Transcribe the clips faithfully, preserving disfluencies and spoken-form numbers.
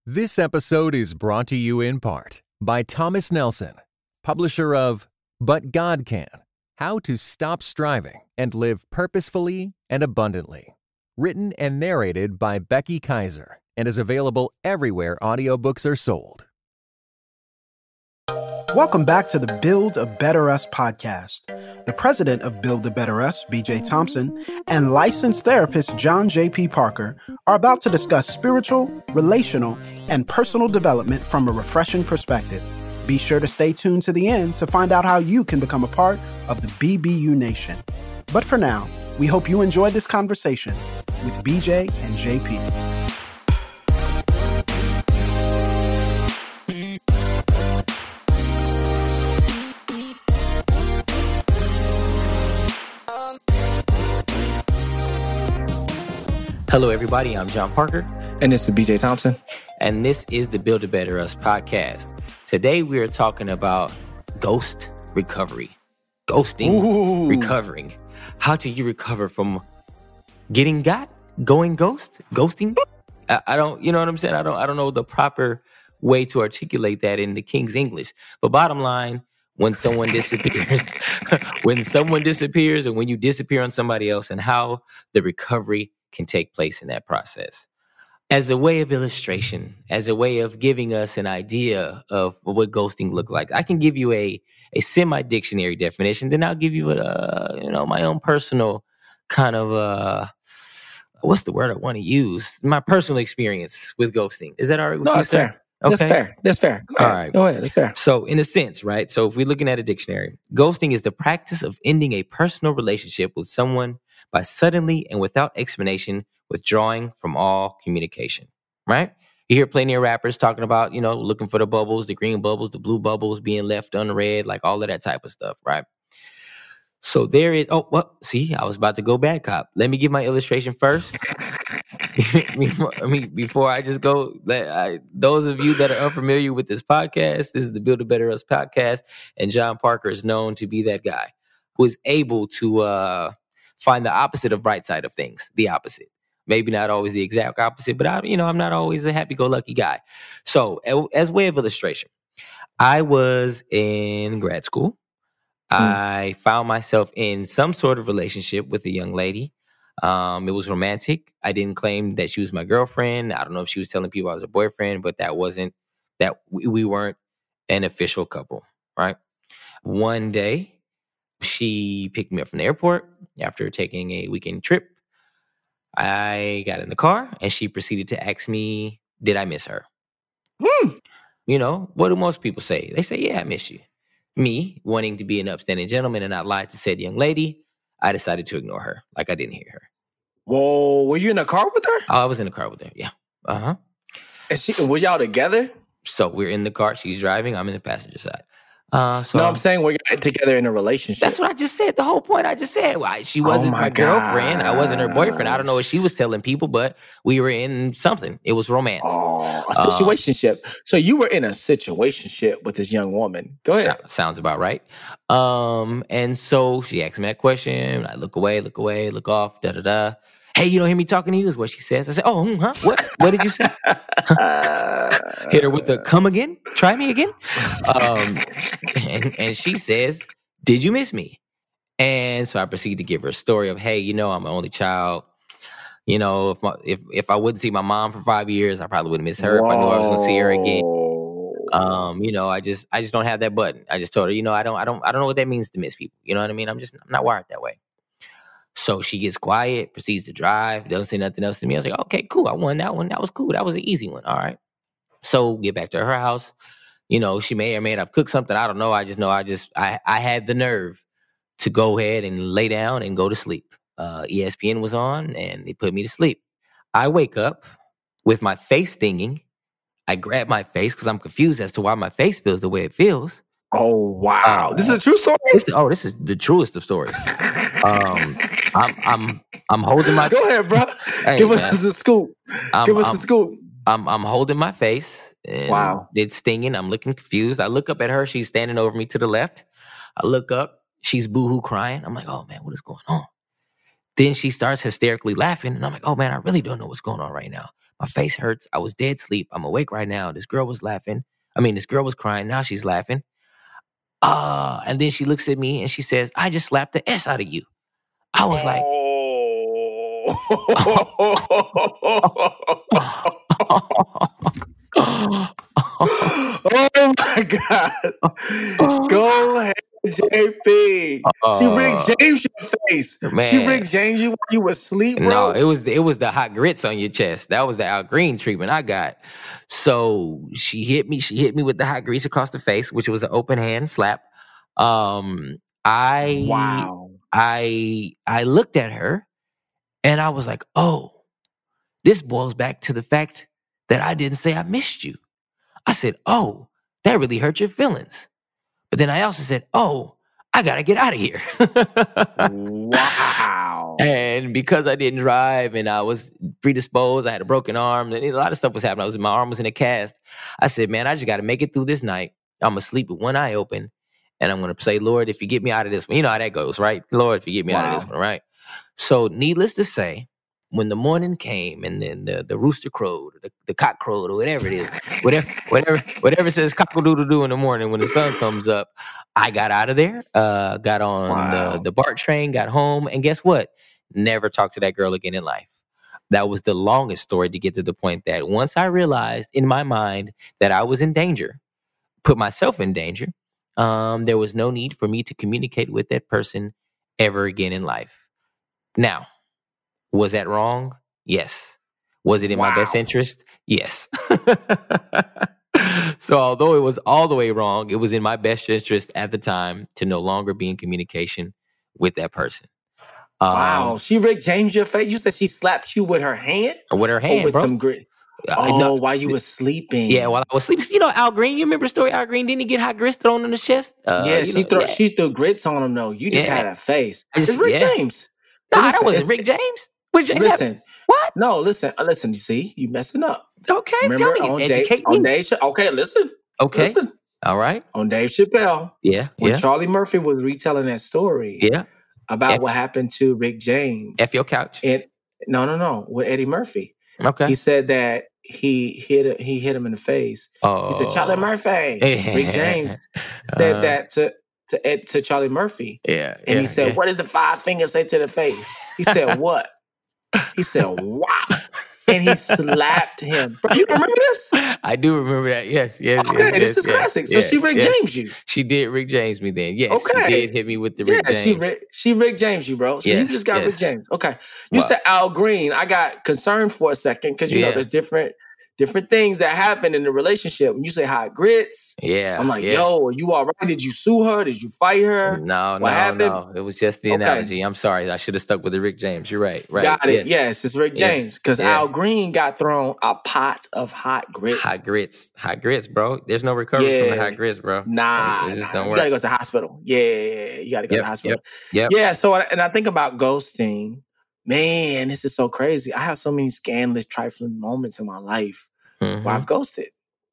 This episode is brought to you in part by Thomas Nelson, publisher of But God Can: How to Stop Striving and Live Purposefully and Abundantly. Written and narrated by Becky Kaiser and is available everywhere audiobooks are sold. Welcome back to the Build a Better Us podcast. The president of Build a Better Us, B J Thompson, and licensed therapist John J P Parker are about to discuss spiritual, relational, and personal development from a refreshing perspective. Be sure to stay tuned to the end to find out how you can become a part of the B B U Nation. But for now, we hope you enjoy this conversation with B J and J P. Hello, everybody. I'm John Parker. And this is B J Thompson. And this is the Build a Better Us podcast. Today, we are talking about ghost recovery. Ghosting, Ooh. recovering. How do you recover from getting got, going ghost, ghosting? I, I don't, you know what I'm saying? I don't, I don't know the proper way to articulate that in the King's English. But bottom line, when someone disappears, when someone disappears and when you disappear on somebody else, and how the recovery can take place in that process. As a way of illustration, as a way of giving us an idea of what ghosting looked like, I can give you a a semi-dictionary definition. Then I'll give you a, you know, my own personal kind of uh, what's the word I want to use? My personal experience with ghosting. Is that all right with no, you, that's sir? fair. Okay. That's fair. That's fair. Go ahead. All right. Go ahead. That's fair. So in a sense, right? So if we're looking at a dictionary, ghosting is the practice of ending a personal relationship with someone by suddenly and without explanation withdrawing from all communication, right? You hear plenty of rappers talking about, you know, looking for the bubbles, the green bubbles, the blue bubbles being left unread, like all of that type of stuff, right? So there is, oh, well, see, I was about to go bad cop. Let me give my illustration first. before, I mean, before I just go, let I, those of you that are unfamiliar with this podcast, this is the Build a Better Us podcast, and John Parker is known to be that guy who is able to uh, find the opposite of bright side of things, the opposite. Maybe not always the exact opposite, but I, you know, I'm not always a happy-go-lucky guy. So, as way of illustration, I was in grad school. Mm. I found myself in some sort of relationship with a young lady. Um, it was romantic. I didn't claim that she was my girlfriend. I don't know if she was telling people I was a boyfriend, but that wasn't that we, we weren't an official couple, right? One day, she picked me up from the airport after taking a weekend trip. I got in the car and she proceeded to ask me, did I miss her? Hmm. You know, what do most people say? They say, yeah, I miss you. Me, wanting to be an upstanding gentleman and not lie to said young lady, I decided to ignore her, like I didn't hear her. Whoa, were you in a car with her? Oh, I was in the car with her, yeah. Uh-huh. And she, were y'all together? So we're in the car, she's driving, I'm in the passenger side. Uh, so no, I'm saying we're together in a relationship. That's what I just said. The whole point I just said. Well, she wasn't oh my, my girlfriend. I wasn't her boyfriend. I don't know what she was telling people, but we were in something. It was romance. Oh, a situationship. Uh, so you were in a situationship with this young woman. Go ahead. So, sounds about right. Um, and so she asked me that question. I look away, look away, look off, da da da. Hey, you don't hear me talking to you is what she says. I said, oh, huh? What? What did you say? Hit her with the come again? Try me again? Um, and, and she says, did you miss me? And so I proceed to give her a story of, hey, you know, I'm an only child. You know, if my, if if I wouldn't see my mom for five years, I probably wouldn't miss her. Whoa. If I knew I was going to see her again. Um, you know, I just I just don't have that button. I just told her, you know, I don't I don't I don't know what that means to miss people. You know what I mean? I'm just I'm not wired that way. So she gets quiet, proceeds to drive, doesn't say nothing else to me. I was like, okay, cool. I won that one. That was cool. That was an easy one. All right. So get back to her house. You know, she may or may not have cooked something. I don't know. I just know I just, I, I had the nerve to go ahead and lay down and go to sleep. Uh, E S P N was on and they put me to sleep. I wake up with my face stinging. I grab my face because I'm confused as to why my face feels the way it feels. Oh, wow. Uh, this is a true story? This, oh, this is the truest of stories. um, I'm, I'm, I'm holding my... Go ahead, bro. Hey, Give man. us a scoop. I'm, Give us I'm, a scoop. I'm, I'm holding my face. And wow. It's stinging. I'm looking confused. I look up at her. She's standing over me to the left. I look up. She's boohoo crying. I'm like, oh, man, what is going on? Then she starts hysterically laughing. And I'm like, oh, man, I really don't know what's going on right now. My face hurts. I was dead asleep. I'm awake right now. This girl was laughing. I mean, this girl was crying. Now she's laughing. Uh, and then she looks at me and she says, I just slapped the S out of you. I was like, oh my God. Go ahead, J P. Uh, she Rick James your face. man. She Rick James you while you was asleep, bro. No, it was it was the hot grits on your chest. That was the Al Green treatment I got. So she hit me. She hit me with the hot grease across the face, which was an open hand slap. Um, I Wow. I I looked at her, and I was like, "Oh, this boils back to the fact that I didn't say I missed you." I said, "Oh, that really hurt your feelings." But then I also said, "Oh, I gotta get out of here." Wow. And because I didn't drive and I was predisposed, I had a broken arm, and a lot of stuff was happening. I was my arm was in a cast. I said, "Man, I just got to make it through this night. I'm gonna sleep with one eye open, and I'm gonna say, Lord, if you get me out of this one, you know how that goes, right? Lord, if you get me wow. out of this one, right?" So, needless to say, when the morning came and then the, the rooster crowed, or the, the cock crowed, or whatever it is, whatever, whatever, whatever says cock-a-doodle-doo in the morning when the sun comes up, I got out of there, uh, got on wow. the, the BART train, got home, and guess what? Never talked to that girl again in life. That was the longest story to get to the point that once I realized in my mind that I was in danger, put myself in danger, um, there was no need for me to communicate with that person ever again in life. Now, was that wrong? Yes. Was it in wow. my best interest? Yes. So although it was all the way wrong, it was in my best interest at the time to no longer be in communication with that person. Um, wow. She Rick James your face? You said she slapped you with her hand? With her hand, or with bro. some grit? Oh, no, while you were sleeping. Yeah, while I was sleeping. You know Al Green? You remember the story Al Green? Didn't he get hot grits thrown in the chest? Uh, yeah, you she, know, threw, yeah. she threw grits on him, though. You just yeah. had a face. Just, it's Rick yeah. James. Nah, listen, that wasn't Rick James. Rick James listen. Had, what? No, listen. Uh, listen, you see? You messing up. Okay, remember tell me. On educate Dave, me. On Dave, okay, listen. Okay. Listen. All right. On Dave Chappelle. Yeah, When yeah. Charlie Murphy was retelling that story. Yeah. About F- what happened to Rick James. F your couch. And no, no, no. With Eddie Murphy. Okay. He said that he hit he hit him in the face. Oh. He said, Charlie Murphy. Rick James said uh, that to to Ed, to Charlie Murphy. Yeah. And yeah, he said, yeah. what did the five fingers say to the face? He said, what? He said, wow. And he slapped him. Bro, you remember this? I do remember that. Yes, yes. Okay, yes, this yes, is yes, classic. Yes, so she Rick yes. James you. She did Rick James me then. Yes, okay. she did hit me with the yeah, Rick James. She Rick, she Rick James you, bro. So yes, you just got yes. Rick James. Okay. You wow. said Al Green. I got concerned for a second because, you yeah. know, there's different different things that happen in the relationship. When you say hot grits, yeah, I'm like, yeah. yo, are you all right? Did you sue her? Did you fight her? No, what no, happened? no. It was just the okay. analogy. I'm sorry. I should have stuck with the Rick James. You're right. Right. Got it. Yes, yes it's Rick James. Because yes. yeah. Al Green got thrown a pot of hot grits. Hot grits. Hot grits, bro. There's no recovery yeah. from the hot grits, bro. Nah. It just nah. don't You work. got to go to the hospital. Yeah. You got to go yep, to the hospital. Yep. Yep. Yeah. So, and I think about ghosting. Man, this is so crazy. I have so many scandalous, trifling moments in my life mm-hmm. where I've ghosted.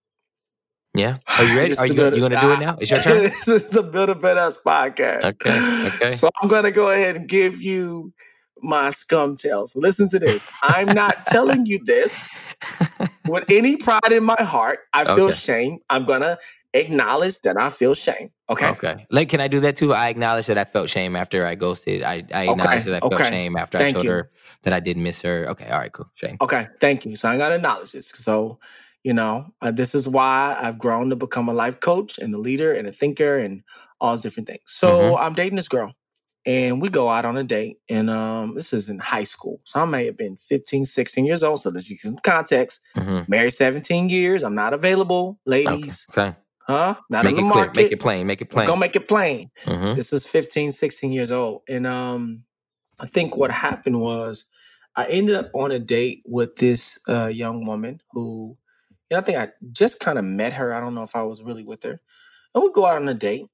Yeah. Are you ready? Are you going to do it now? It's your turn? This is the Build a Better Us podcast. Okay. Okay. So I'm going to go ahead and give you my scum tale. So listen to this. I'm not telling you this with any pride in my heart. I feel okay. shame. I'm going to acknowledge that I feel shame. Okay. Okay. Like, can I do that too? I acknowledge that I felt shame after I ghosted. I, I acknowledge okay. that I felt okay. shame after Thank I told you. her that I didn't miss her. Okay. All right. Cool. Shame. Okay. Thank you. So I got to acknowledge this. So, you know, uh, this is why I've grown to become a life coach and a leader and a thinker and all these different things. So mm-hmm. I'm dating this girl and we go out on a date. And um, this is in high school. So I may have been fifteen, sixteen years old. So let's give some context. Mm-hmm. Married seventeen years. I'm not available, ladies. Okay. okay. Huh? Not make in the it market. Clear. Make it plain. Make it plain. Go make it plain. Mm-hmm. This was fifteen, sixteen years old. And um, I think what happened was I ended up on a date with this uh, young woman who, you know, I think I just kind of met her. I don't know if I was really with her. And we go out on a date.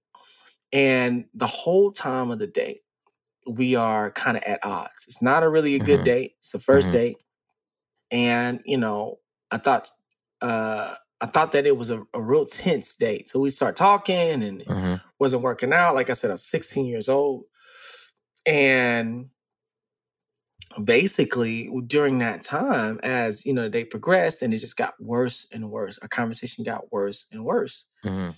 And the whole time of the date, we are kind of at odds. It's not a really a good mm-hmm. date. It's the first mm-hmm. date. And, you know, I thought uh, I thought that it was a, a real tense date. So we start talking and mm-hmm. it wasn't working out. Like I said, I was sixteen years old. And basically during that time, as you know, they progressed and it just got worse and worse. Our conversation got worse and worse. Mm-hmm.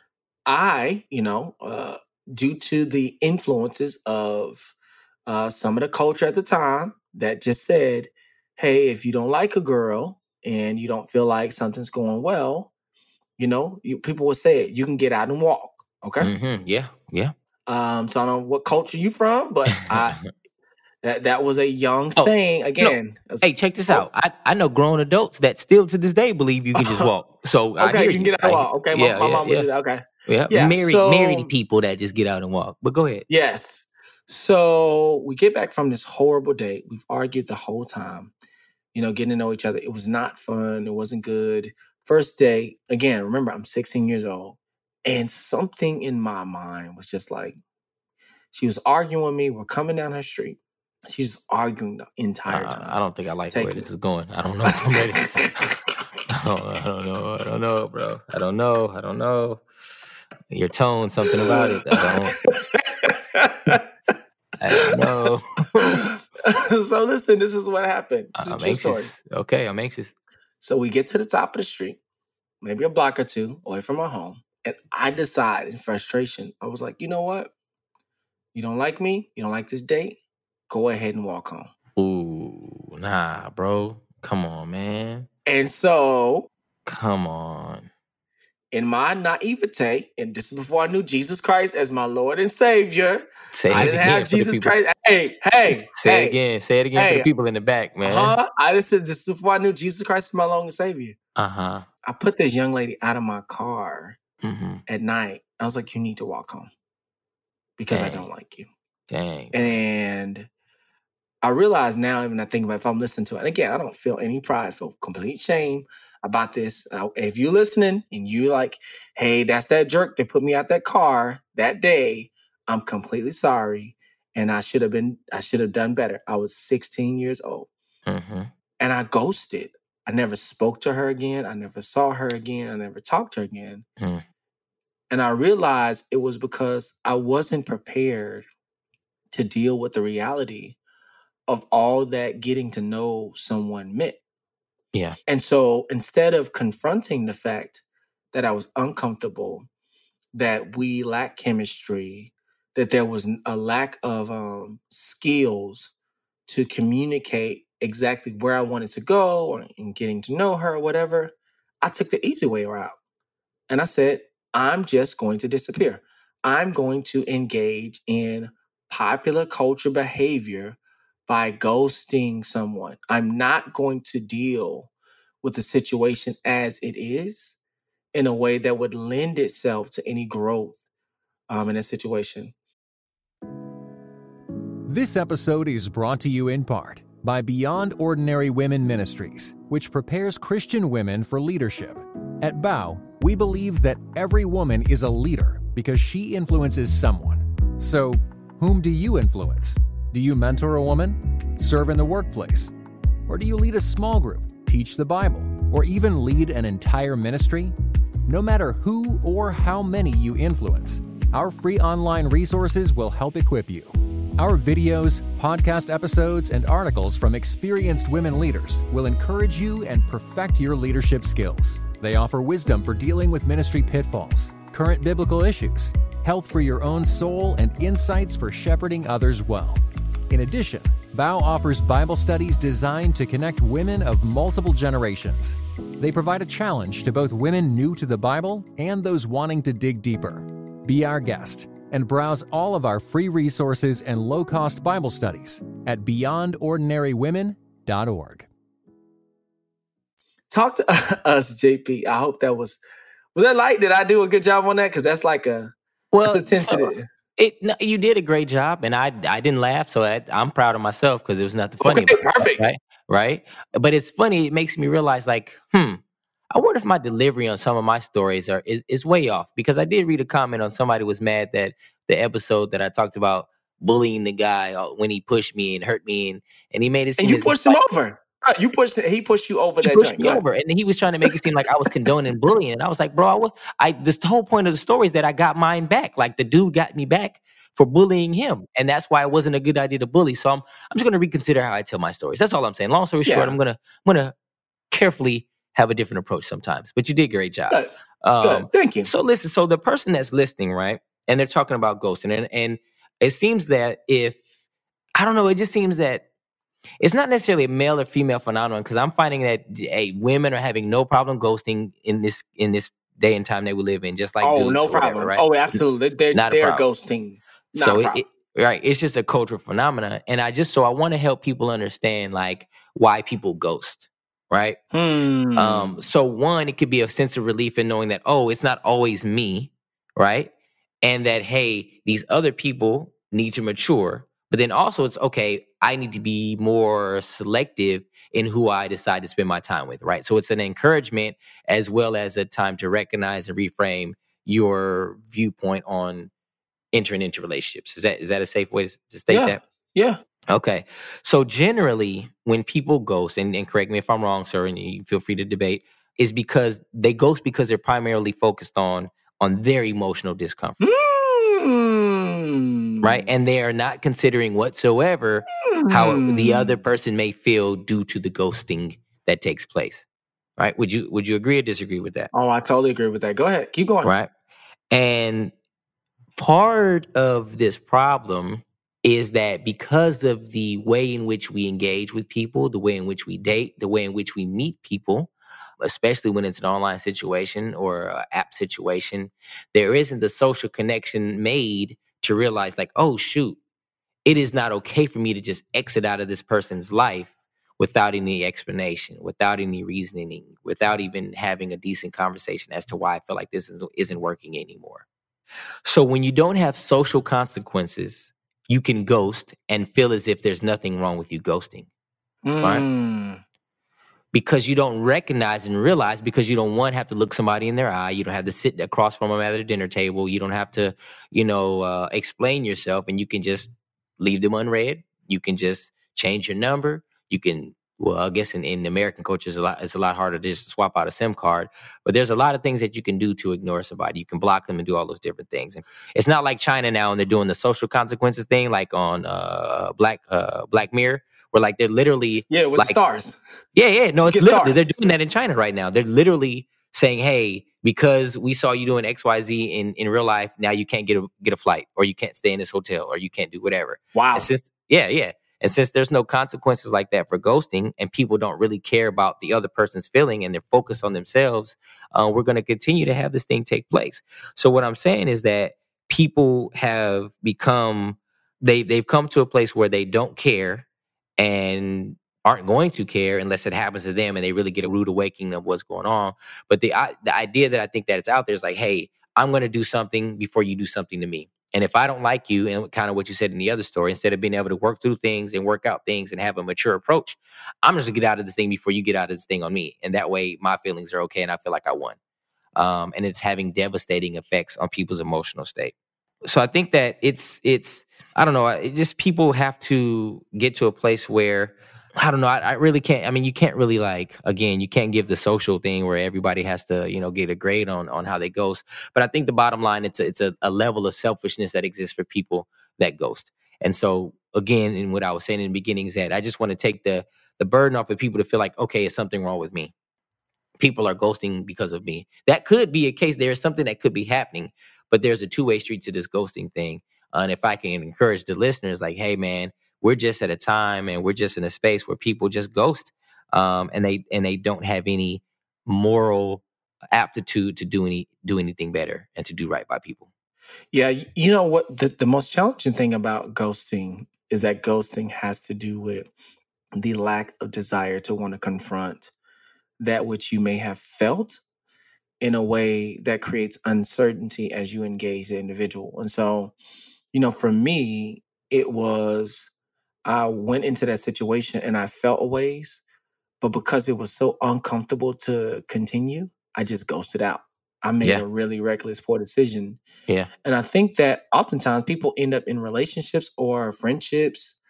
I, you know, uh, due to the influences of uh, some of the culture at the time that just said, hey, if you don't like a girl and you don't feel like something's going well, you know, you, people would say it, you can get out and walk. Okay. Mm-hmm. Yeah. Yeah. Um, so I don't know what culture you from, but I that that was a young Oh, saying no. again. Hey, check this Oh, out. I, I know grown adults that still to this day believe you can just walk. So I okay, hear you can you. get out and I, walk. Okay, my, yeah, my yeah, mom would yeah, do that. Okay. yeah. Yeah. Married, married So people that just get out and walk. But go ahead. yes. So we get back from this horrible date. We've argued the whole time, you know, getting to know each other. It was not fun. It wasn't good. First day, again, remember, I'm sixteen years old. And something in my mind was just like, she was arguing with me. We're coming down her street. She's arguing the entire Uh, time. I don't think I like the way Take me. this is going. I don't know if I'm ready. I don't, I don't know. I don't know, bro. I don't know. I don't know. Your tone, something about it. I don't. I don't know. So listen, this is what happened. This is a I'm true story. anxious. Okay, I'm anxious. So we get to the top of the street, maybe a block or two away from our home. And I decide in frustration, I was like, you know what? You don't like me? You don't like this date? Go ahead and walk home. Ooh, nah, bro. Come on, man. And so, Come on. in my naivete, and this is before I knew Jesus Christ as my Lord and Savior, Say I it didn't again have for the Jesus people. Christ. Hey, hey, Say hey, it again. Say it again for hey. the people in the back, man. Huh? I just said this is before I knew Jesus Christ as my Lord and Savior. Uh-huh. I put this young lady out of my car Mm-hmm. at night. I was like, you need to walk home because Dang. I don't like you. Dang. And I realize now, even I think about if I'm listening to it, and again, I don't feel any pride, I feel complete shame about this. Uh, if you're listening and you're like, hey, that's that jerk that put me out that car that day, I'm completely sorry. And I should have been, I should have done better. I was sixteen years old. Mm-hmm. And I ghosted. I never spoke to her again. I never saw her again. I never talked to her again. Mm. And I realized it was because I wasn't prepared to deal with the reality of all that getting to know someone meant. Yeah. And so instead of confronting the fact that I was uncomfortable, that we lacked chemistry, that there was a lack of um, skills to communicate exactly where I wanted to go or in getting to know her or whatever, I took the easy way route. And I said, I'm just going to disappear. I'm going to engage in popular culture behavior by ghosting someone. I'm not going to deal with the situation as it is in a way that would lend itself to any growth um, in a situation. This episode is brought to you in part by Beyond Ordinary Women Ministries, which prepares Christian women for leadership. At B O W, we believe that every woman is a leader because she influences someone. So, whom do you influence? Do you mentor a woman? Serve in the workplace? Or do you lead a small group, teach the Bible, or even lead an entire ministry? No matter who or how many you influence, our free online resources will help equip you. Our videos, podcast episodes, and articles from experienced women leaders will encourage you and perfect your leadership skills. They offer wisdom for dealing with ministry pitfalls, current biblical issues, health for your own soul, and insights for shepherding others well. In addition, B O W offers Bible studies designed to connect women of multiple generations. They provide a challenge to both women new to the Bible and those wanting to dig deeper. Be our guest and browse all of our free resources and low-cost Bible studies at beyond ordinary women dot org. Talk to us, J P. I hope that was, was that light? Did I do a good job on that? Because that's like a, Well, that's a so sensitive. it no, you did a great job, and I I didn't laugh, so I, I'm proud of myself because there was nothing funny Okay, about it, perfect. right? Right? But it's funny. It makes me realize, like, hmm, I wonder if my delivery on some of my stories are is, is way off, because I did read a comment on somebody was mad that the episode that I talked about bullying the guy uh, when he pushed me and hurt me, and, and he made it seem And you as if, pushed him like, over. Uh, You pushed he pushed you over He that pushed joint. me Go ahead. over, and he was trying to make it seem like I was condoning bullying. And I was like, bro, I was, I this the whole point of the story is that I got mine back. Like the dude got me back for bullying him, and that's why it wasn't a good idea to bully. So I'm I'm just gonna reconsider how I tell my stories. That's all I'm saying. Long story short, Yeah. I'm gonna I'm gonna carefully have a different approach sometimes. But you did a great job. Good. Um, Good. Thank you. so listen, so the person that's listening, right, and they're talking about ghosting, and and it seems that if I don't know, it just seems that it's not necessarily a male or female phenomenon because I'm finding that hey, women are having no problem ghosting in this in this day and time that we live in, just like Oh, dudes no or whatever, problem. right? Oh, absolutely. They're Not a they're problem. ghosting. Not So a it, problem. it right, it's just a cultural phenomenon, and I just so I want to help people understand like why people ghost, right? Hmm. Um, so one, it could be a sense of relief in knowing that, oh, it's not always me, right? And that, hey, these other people need to mature. But then also it's okay, I need to be more selective in who I decide to spend my time with, right? So it's an encouragement as well as a time to recognize and reframe your viewpoint on entering into relationships. Is that is that a safe way to, to state yeah. that? Yeah. Okay. So generally, when people ghost, and, and correct me if I'm wrong, sir, and you feel free to debate, is because they ghost because they're primarily focused on on their emotional discomfort, Mm. right? And they are not considering whatsoever how the other Mm. person may feel due to the ghosting that takes place. Right? Would you would you agree or disagree with that? Oh, I totally agree with that. Go ahead. Keep going. Right? And part of this problem is that because of the way in which we engage with people, the way in which we date, the way in which we meet people, especially when it's an online situation or an app situation, there isn't the social connection made to realize, like, oh, shoot, it is not okay for me to just exit out of this person's life without any explanation, without any reasoning, without even having a decent conversation as to why I feel like this is, isn't working anymore. So when you don't have social consequences, you can ghost and feel as if there's nothing wrong with you ghosting, right? Mm. Because you don't recognize and realize, because you don't, one, have to look somebody in their eye. You don't have to sit across from them at a dinner table. You don't have to, you know, uh, explain yourself, and you can just leave them unread. You can just change your number. You can, well, I guess in, in American culture, it's a lot, it's a lot harder to just swap out a SIM card. But there's a lot of things that you can do to ignore somebody. You can block them and do all those different things. And it's not like China now, and they're doing the social consequences thing, like on uh, Black uh, Black Mirror, where like they're literally Yeah, with like, stars. yeah, yeah. No, You it's get literally, they're stars. doing that in China right now. They're literally saying, hey, because we saw you doing X Y Z in, in real life, now you can't get a get a flight, or you can't stay in this hotel, or you can't do whatever. Wow. And since, yeah, yeah. And since there's no consequences like that for ghosting, and people don't really care about the other person's feeling and they're focused on themselves, uh, we're going to continue to have this thing take place. So what I'm saying is that people have become, they, they've come to a place where they don't care and aren't going to care unless it happens to them and they really get a rude awakening of what's going on. But the I, the idea that I think that it's out there is like, hey, I'm going to do something before you do something to me. And if I don't like you, and kind of what you said in the other story, instead of being able to work through things and work out things and have a mature approach, I'm just gonna get out of this thing before you get out of this thing on me. And that way my feelings are okay and I feel like I won. Um, and it's having devastating effects on people's emotional state. So I think that it's, it's, I don't know, it just people have to get to a place where, I don't know, I, I really can't, I mean, you can't really like, again, you can't give the social thing where everybody has to, you know, get a grade on on how they ghost. But I think the bottom line, it's a, it's a, a level of selfishness that exists for people that ghost. And so again, in what I was saying in the beginning is that I just want to take the the burden off of people to feel like, okay, it's something wrong with me. People are ghosting because of me. That could be a case. There is something that could be happening, but there's a two-way street to this ghosting thing. Uh, and if I can encourage the listeners, like, hey, man, we're just at a time and we're just in a space where people just ghost, um, and they and they don't have any moral aptitude to do any do anything better and to do right by people. Yeah, y- you know what? The, the most challenging thing about ghosting is that ghosting has to do with the lack of desire to want to confront that which you may have felt in a way that creates uncertainty as you engage the individual. And so, you know, for me, it was I went into that situation and I felt a ways, but because it was so uncomfortable to continue, I just ghosted out. I made Yeah, a really reckless, poor decision. yeah, And I think that oftentimes people end up in relationships or friendships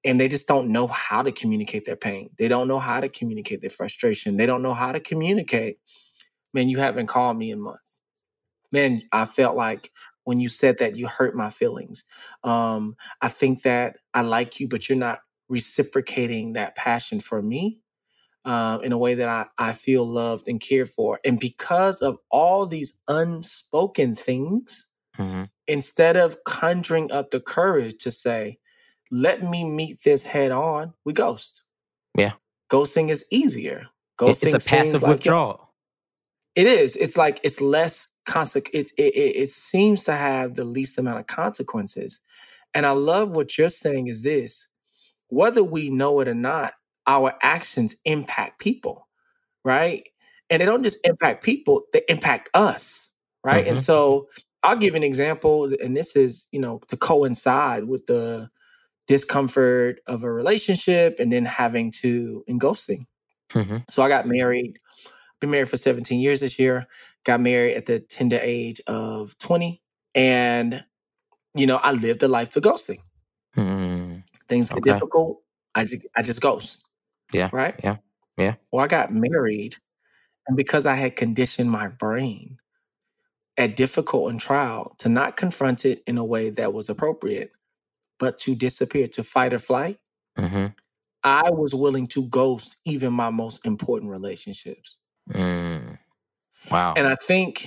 and they just don't know how to communicate their pain. They don't know how to communicate their frustration. They don't know how to communicate, man, you haven't called me in months. Man, I felt like when you said that, you hurt my feelings. Um, I think that I like you, but you're not reciprocating that passion for me uh, in a way that I, I feel loved and cared for. And because of all these unspoken things, Mm-hmm. instead of conjuring up the courage to say, let me meet this head on, we ghost. Yeah. Ghosting is easier. It- It's Ghosting a passive seems like, yo, withdrawal. it is. It's like it's less conseq. It, it it it seems to have the least amount of consequences. And I love what you're saying is this: whether we know it or not, our actions impact people, right? And they don't just impact people; they impact us, right? And Mm-hmm. so I'll give an example, and this is, you know, to coincide with the discomfort of a relationship and then having to and ghosting. Mm-hmm. So I got married. Been married for seventeen years this year. Got married at the tender age of twenty. And, you know, I lived a life of ghosting. Mm-hmm. Things get Okay. difficult. I just, I just ghost, Yeah. right? Yeah. Yeah. Well, I got married. And because I had conditioned my brain at difficult and trial to not confront it in a way that was appropriate, but to disappear, to fight or flight, Mm-hmm. I was willing to ghost even my most important relationships. Mm. Wow. And I think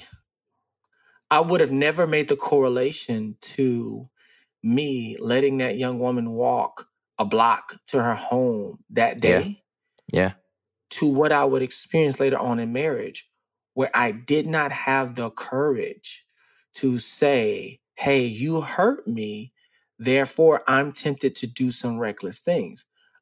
I would have never made the correlation to me letting that young woman walk a block to her home that Yeah. day Yeah. to what I would experience later on in marriage, where I did not have the courage to say, hey, you hurt me, therefore I'm tempted to do some reckless things.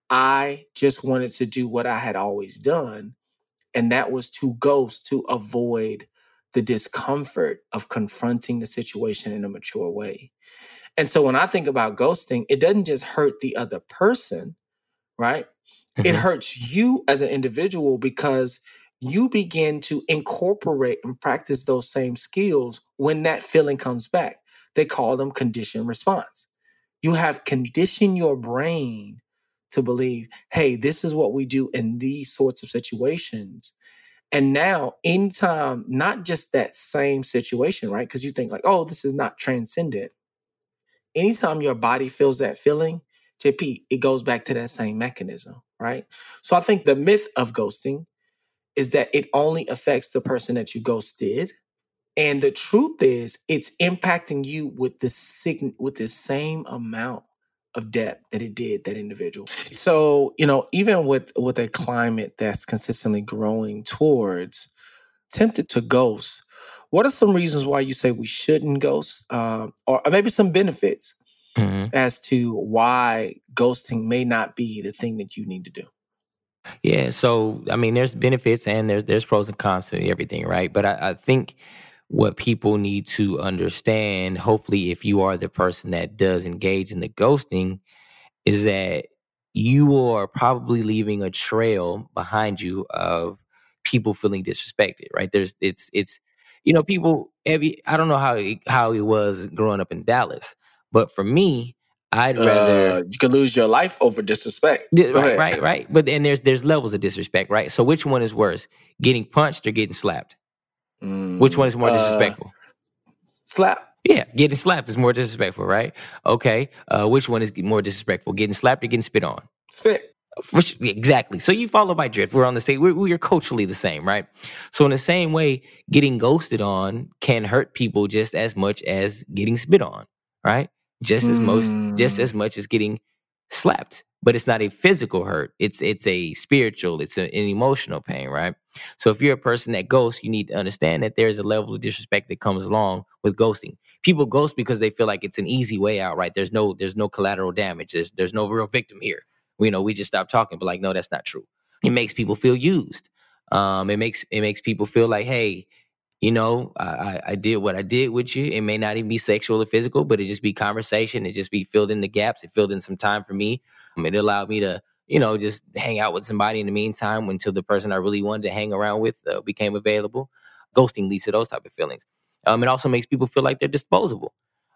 I just wanted to do what I had always done, and that was to ghost to avoid the discomfort of confronting the situation in a mature way. And so when I think about ghosting, it doesn't just hurt the other person, right? It Mm-hmm. hurts you as an individual because you begin to incorporate and practice those same skills when that feeling comes back. They call them conditioned response. You have conditioned your brain to believe, hey, this is what we do in these sorts of situations. And now, anytime, not just that same situation, right? Because you think like, oh, this is not transcendent. Anytime your body feels that feeling, J P, it goes back to that same mechanism, right? So I think the myth of ghosting is that it only affects the person that you ghosted. And the truth is, it's impacting you with the sign- with the same amount of depth that it did that individual. So, you know, even with with a climate that's consistently growing towards tempted to ghost, what are some reasons why you say we shouldn't ghost, um, or maybe some benefits Mm-hmm. as to why ghosting may not be the thing that you need to do? Yeah, so I mean, there's benefits and there's there's pros and cons to everything, right? But I, I think what people need to understand, hopefully, if you are the person that does engage in the ghosting, is that you are probably leaving a trail behind you of people feeling disrespected, right? There's it's it's you know people every I don't know how it, how it was growing up in Dallas, but for me, I'd rather. Uh, you could lose your life over disrespect. Yeah, Go right, ahead. right, right. But then there's there's levels of disrespect, right? So which one is worse, getting punched or getting slapped? Which one Mm, is more uh, disrespectful? slap. Yeah, getting slapped is more disrespectful, right? Okay. Uh, which one is more disrespectful, getting slapped or getting spit on? Spit. Which, exactly. So you follow my drift. We're on the same. We're, we're culturally the same, right? So in the same way, getting ghosted on can hurt people just as much as getting spit on, right? Just as most, just Mm, as much as getting slapped. But it's not a physical hurt. It's it's a spiritual. It's a, an emotional pain, right? So if you're a person that ghosts, you need to understand that there's a level of disrespect that comes along with ghosting. People ghost because they feel like it's an easy way out, right? There's no there's no collateral damage. There's there's no real victim here. We know we just stopped talking, but like, no, that's not true. It makes people feel used. Um, it makes it makes people feel like, hey, you know, I, I, I did what I did with you. It may not even be sexual or physical, but it just be conversation. It just be filled in the gaps. It filled in some time for me. Um, it allowed me to, you know, just hang out with somebody in the meantime until the person I really wanted to hang around with uh, became available. Ghosting leads to those type of feelings. Um, it also makes people feel like they're disposable.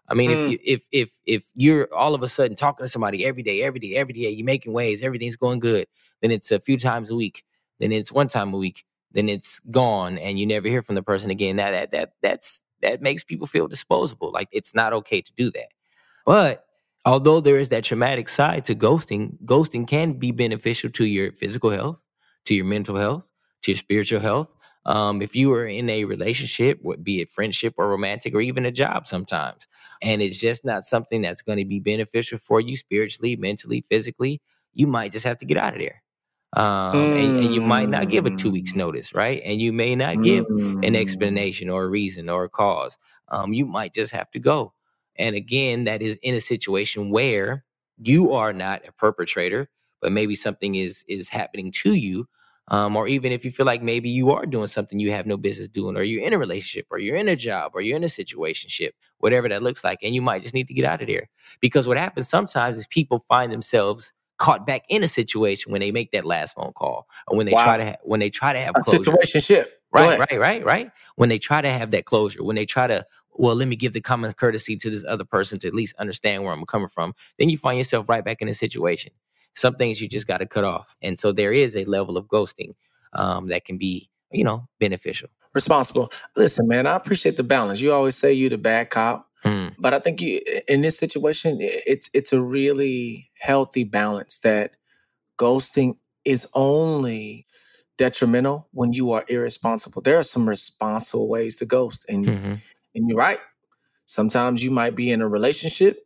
I mean, if Mm. you if if if you're all of a sudden talking to somebody every day, every day, every day, you're making waves, everything's going good, then it's a few times a week, then it's one time a week, then it's gone, and you never hear from the person again. That that that that's that makes people feel disposable. Like it's not okay to do that. But although there is that traumatic side to ghosting, ghosting can be beneficial to your physical health, to your mental health, to your spiritual health. Um, if you are in a relationship, what- be it friendship or romantic or even a job sometimes, and it's just not something that's going to be beneficial for you spiritually, mentally, physically, you might just have to get out of there. Um, and, and you might not give a two weeks Mm. notice, right? And you may not give an Mm. explanation or a reason or a cause. Um, you might just have to go. And again, that is in a situation where you are not a perpetrator, but maybe something is is happening to you. Um, or even if you feel like maybe you are doing something you have no business doing, or you're in a relationship, or you're in a job, or you're in a situationship, whatever that looks like, and you might just need to get out of there. Because what happens sometimes is people find themselves caught back in a situation when they make that last phone call, or when they try to Wow. ha- when they try to have A closure. situationship. Go Right, ahead. right, right, right. When they try to have that closure, when they try to, well, let me give the common courtesy to this other person to at least understand where I'm coming from, then you find yourself right back in a situation. Some things you just got to cut off. And so there is a level of ghosting um, that can be, you know, beneficial. Responsible. Listen, man, I appreciate the balance. You always say you the bad cop, Mm, but I think you, in this situation, i- it's it's a really healthy balance that ghosting is only detrimental when you are irresponsible. There are some responsible ways to ghost, and hmm and you're right. Sometimes you might be in a relationship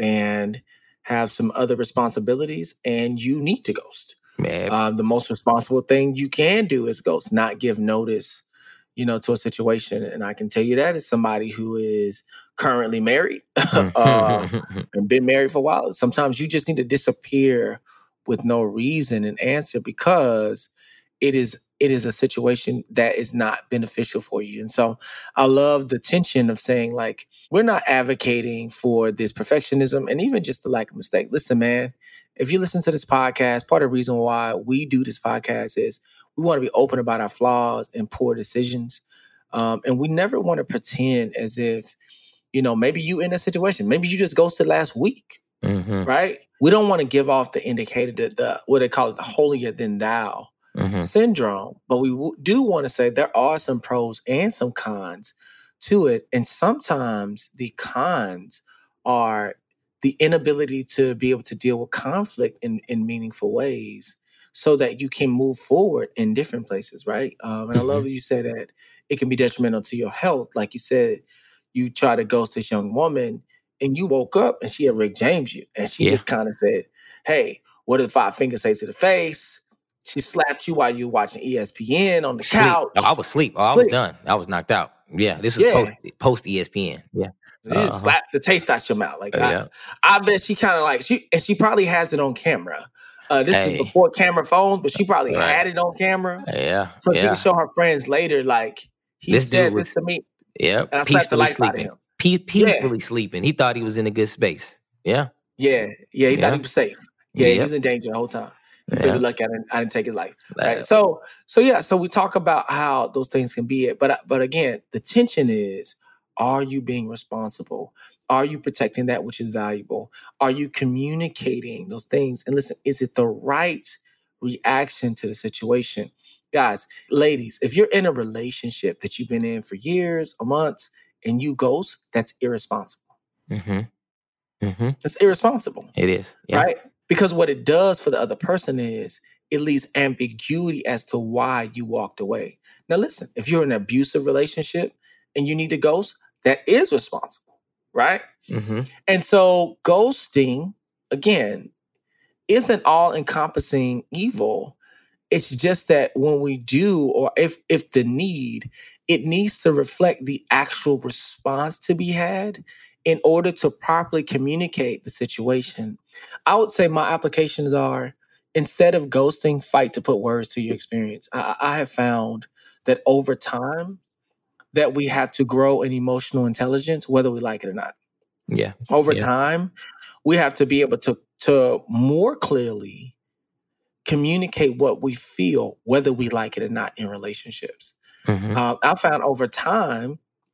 and have some other responsibilities, and you need to ghost. Yeah. Um, the most responsible thing you can do is ghost, not give notice, you know, to a situation. And I can tell you that as somebody who is currently married uh, and been married for a while. Sometimes you just need to disappear with no reason and answer because it is it is a situation that is not beneficial for you. And so I love the tension of saying, like, we're not advocating for this perfectionism and even just the lack of mistake. Listen, man, if you listen to this podcast, part of the reason why we do this podcast is we want to be open about our flaws and poor decisions. Um, and we never want to pretend as if, you know, maybe you in a situation, maybe you just ghosted last week, hmm right? We don't want to give off the indicator that the, what they call it, the holier than thou hmm syndrome. But we w- do want to say there are some pros and some cons to it. And sometimes the cons are the inability to be able to deal with conflict in, in meaningful ways so that you can move forward in different places, right? Um, and I hmm love you say that it can be detrimental to your health. Like you said, you try to ghost this young woman and you woke up and she had Rick James you. And she Yeah. just kind of said, hey, what did Five Fingers say to the face? She slapped you while you were watching E S P N on the Sleep. Oh, I couch. was asleep. Oh, I was Sleep. done. I was knocked out. Yeah. This was Yeah. post post E S P N. Yeah. She just Uh huh. slapped the taste out your mouth. Like I, Yeah. I bet she kind of like she and she probably has it on camera. Uh, this is Hey. before camera phones, but she probably Right. had it on camera. Yeah. So she can Yeah. show her friends later, like, he This dude said this was, to me, yep, and I slapped the peacefully life out of sleeping. him. Pe- Yeah, peacefully sleeping. He thought he was in a good space. Yeah. yeah, yeah. He thought he Yeah. was safe. Yeah, he Yep. was in danger the whole time. He better be Yeah. lucky I didn't, I didn't take his life. Right. Uh, So, so yeah. So we talk about how those things can be it, but but again, the tension is: are you being responsible? Are you protecting that which is valuable? Are you communicating those things? And listen, is it the right reaction to the situation? Guys, ladies, if you're in a relationship that you've been in for years or months and you ghost, that's irresponsible. mm-hmm. Mm-hmm. That's irresponsible. It is. Yeah. Right? Because what it does for the other person is it leaves ambiguity as to why you walked away. Now, listen, if you're in an abusive relationship and you need to ghost, that is responsible, right? Mm-hmm. And so ghosting, again, isn't all encompassing evil. It's just that when we do, or if if the need, it needs to reflect the actual response to be had in order to properly communicate the situation. I would say my applications are, instead of ghosting, fight to put words to your experience. I, I have found that over time that we have to grow in emotional intelligence, whether we like it or not. Yeah. Over Yeah. time, we have to be able to to more clearly communicate what we feel, whether we like it or not, in relationships. Mm-hmm. Um, I found over time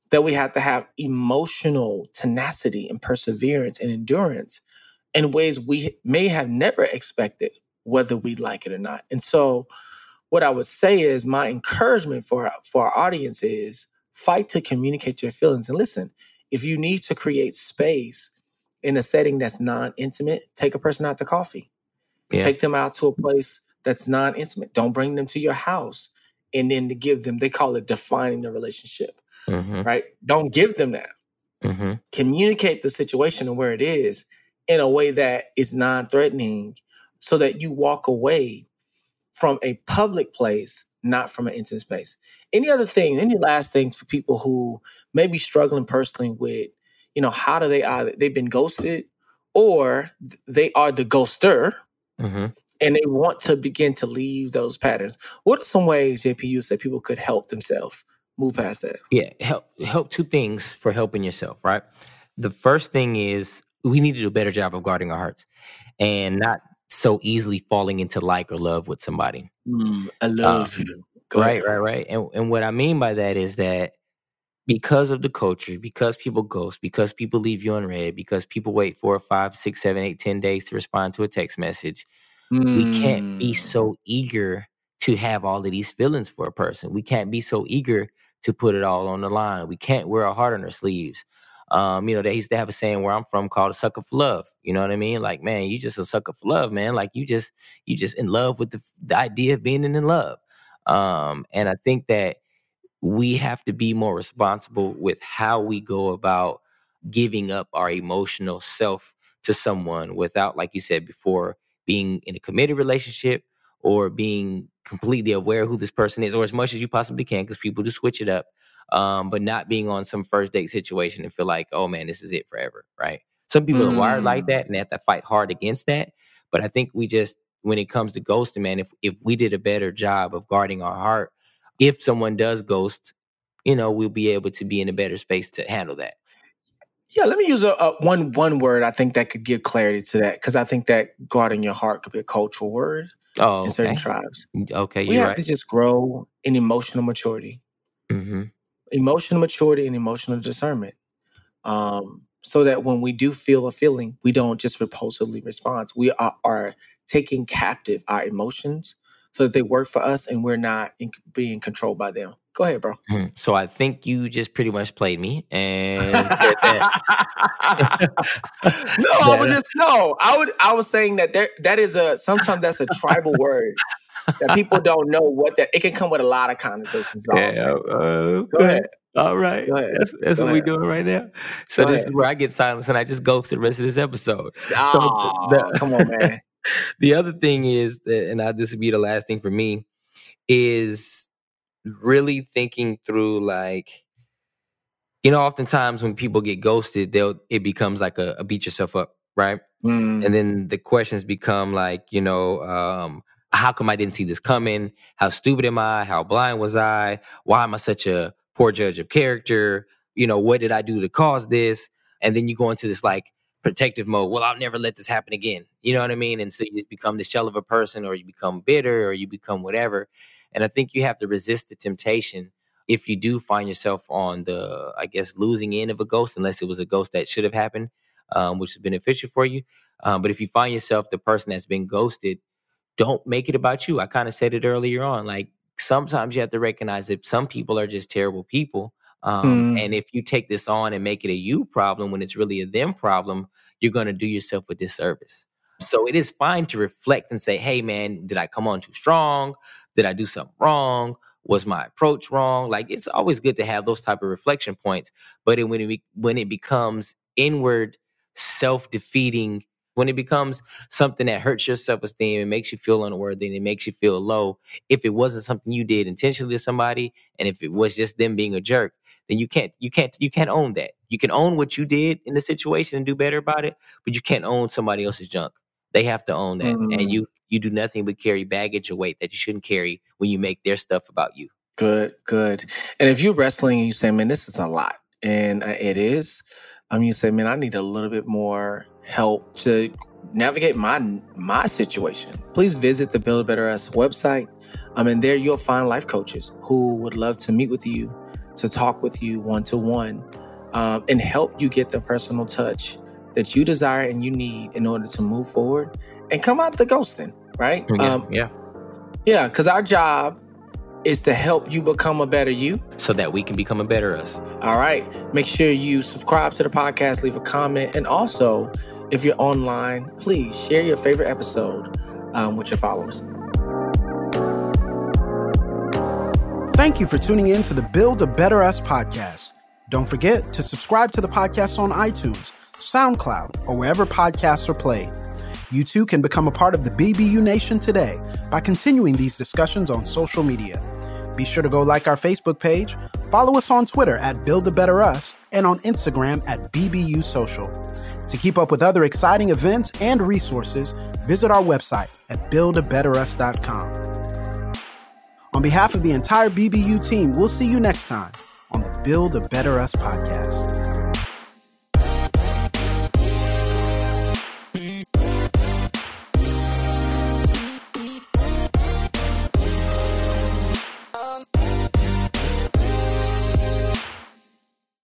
that we have to have emotional tenacity and perseverance and endurance in ways we may have never expected, whether we like it or not. And so what I would say is my encouragement for, for our audience is fight to communicate your feelings. And listen, if you need to create space in a setting that's non-intimate, take a person out to coffee. Yeah. Take them out to a place that's non-intimate. Don't bring them to your house. And then to give them, they call it defining the relationship, mm-hmm. right? Don't give them that. Mm-hmm. Communicate the situation and where it is in a way that is non-threatening so that you walk away from a public place, not from an intimate space. Any other thing, any last things for people who may be struggling personally with, you know, how do they either, they've been ghosted or they are the ghoster, mm-hmm. and they want to begin to leave those patterns. What are some ways, J P, you say people could help themselves move past that? Yeah, help help two things for helping yourself, right? The first thing is we need to do a better job of guarding our hearts and not so easily falling into like or love with somebody. Mm, I love um, you. Go right, ahead. right, right. And and what I mean by that is that because of the culture, because people ghost, because people leave you unread, because people wait four, five, six, seven, eight, ten days to respond to a text message, mm. we can't be so eager to have all of these feelings for a person. We can't be so eager to put it all on the line. We can't wear our heart on our sleeves. Um, you know, they used to have a saying where I'm from called a sucker for love. You know what I mean? Like, man, you just a sucker for love, man. Like you just, you just in love with the, the idea of being in love. Um, and I think that we have to be more responsible with how we go about giving up our emotional self to someone without, like you said before, being in a committed relationship or being completely aware of who this person is, or as much as you possibly can, because people do switch it up, um, but not being on some first date situation and feel like, oh man, this is it forever, right? Some people mm. are wired like that and they have to fight hard against that. But I think we just, when it comes to ghosting, man, if if we did a better job of guarding our heart, if someone does ghost, you know, we'll be able to be in a better space to handle that. Yeah, let me use a, a one one word I think that could give clarity to that, because I think that guarding your heart could be a cultural word oh, in okay. certain tribes. Okay, we you're have right. to just grow in emotional maturity, mm-hmm. emotional maturity and emotional discernment, um, so that when we do feel a feeling, we don't just repulsively respond. We are, are taking captive our emotions so that they work for us and we're not in, being controlled by them. Go ahead, bro. Mm-hmm. So I think you just pretty much played me and said that. no, I would just no. I would. I was saying that there. That is a sometimes that's a tribal word that people don't know what that. It can come with a lot of connotations. Yeah. Uh, okay. Go ahead. All right. That's that's Go what ahead. we're doing right now. So Go this ahead. is where I get silence and I just ghost the rest of this episode. Oh, so the, come on, man. The other thing is that, and I, this will be the last thing for me, is really thinking through, like, you know, oftentimes when people get ghosted, they'll it becomes like a, a beat yourself up, right? Mm. And then the questions become like, you know, um, how come I didn't see this coming? How stupid am I? How blind was I? Why am I such a poor judge of character? You know, what did I do to cause this? And then you go into this like protective mode. Well, I'll never let this happen again. You know what I mean? And so you just become the shell of a person, or you become bitter, or you become whatever. And I think you have to resist the temptation if you do find yourself on the, I guess, losing end of a ghost, unless it was a ghost that should have happened, um, which is beneficial for you. Um, but if you find yourself the person that's been ghosted, don't make it about you. I kind of said it earlier on. Like, sometimes you have to recognize that some people are just terrible people. Um, mm. And if you take this on and make it a you problem when it's really a them problem, you're going to do yourself a disservice. So it is fine to reflect and say, hey, man, did I come on too strong? Did I do something wrong? Was my approach wrong? Like, it's always good to have those type of reflection points. But it, when, it, when it becomes inward, self-defeating, when it becomes something that hurts your self-esteem, it makes you feel unworthy and it makes you feel low. If it wasn't something you did intentionally to somebody, and if it was just them being a jerk, then you can't, you can't, you can't own that. You can own what you did in the situation and do better about it, but you can't own somebody else's junk. They have to own that. Mm. And you, you do nothing but carry baggage or weight that you shouldn't carry when you make their stuff about you. Good, good. And if you're wrestling and you say, man, this is a lot, and it is, I mean, you say, man, I need a little bit more help to navigate my my situation, please visit the Build a Better Us website. Um, and there you'll find life coaches who would love to meet with you to talk with you one-to-one um, and help you get the personal touch that you desire and you need in order to move forward and come out of the ghosting, right? Yeah, um, yeah. Yeah, because our job is to help you become a better you. So that we can become a better us. All right. Make sure you subscribe to the podcast, leave a comment. And also, if you're online, please share your favorite episode um, with your followers. Thank you for tuning in to the Build a Better Us podcast. Don't forget to subscribe to the podcast on iTunes, SoundCloud, or wherever podcasts are played. You too can become a part of the B B U Nation today by continuing these discussions on social media. Be sure to go like our Facebook page, follow us on Twitter at Build a Better Us, and on Instagram at B B U Social. To keep up with other exciting events and resources, visit our website at build a better us dot com. On behalf of the entire B B U team, we'll see you next time on the Build a Better Us podcast.